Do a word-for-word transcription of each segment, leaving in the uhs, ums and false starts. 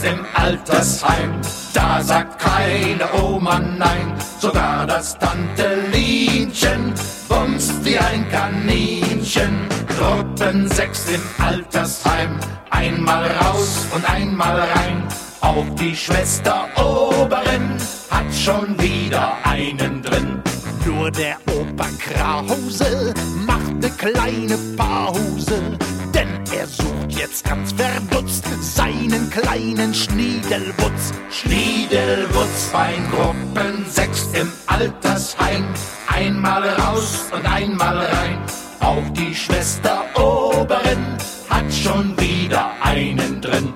im Altersheim. Da sagt keine Oma nein, sogar das Tante Lienchen bumst wie ein Kaninchen. Gruppensechs im Altersheim, einmal raus und einmal rein. Auch die Schwester Oberin hat schon wieder einen drin. Nur der Opa Krause macht ne kleine Pause, denn er sucht jetzt ganz verdutzt seinen kleinen Schniedelwutz. Schniedelwutz bei Gruppensechs im Altersheim, einmal raus und einmal rein. Auch die Schwester Oberin hat schon wieder einen drin.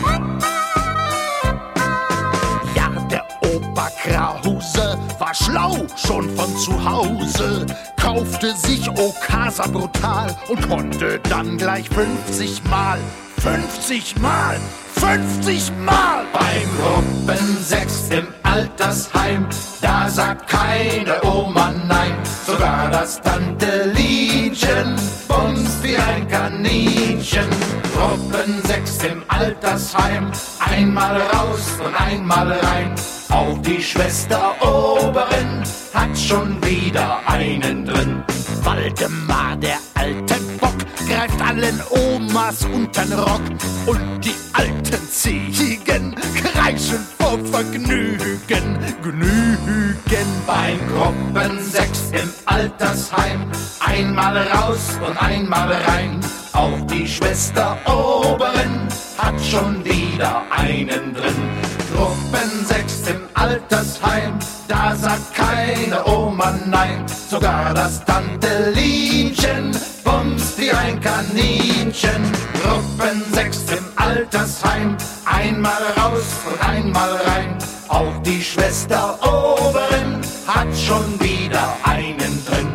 Ja, der Opa Krause war schlau schon von zu Hause, kaufte sich Okasa brutal und konnte dann gleich fünfzig Mal, fünfzig Mal, fünfzig Mal. Beim Gruppensechs im Altersheim, da sagt keine Oma nein, sogar das Tante Lienchen bumst wie ein Kaninchen. Gruppensechs im Altersheim, einmal raus und einmal rein. Auch die Schwester Oberin hat schon wieder einen drin. Waldemar, der alte Bock, greift allen Omas untern Rock und die alten Ziegen kreischen vor Vergnügen, Gnügen. Beim Gruppensechs im Altersheim, einmal raus und einmal rein. Auch die Schwester Oberin hat schon wieder einen drin. Gruppensechs im Altersheim, da sagt keine Oma nein, sogar das Tante Lienchen bumst wie ein Kaninchen. Gruppensechs im Altersheim, einmal raus und einmal rein. Auch die Schwester Oberin hat schon wieder einen drin.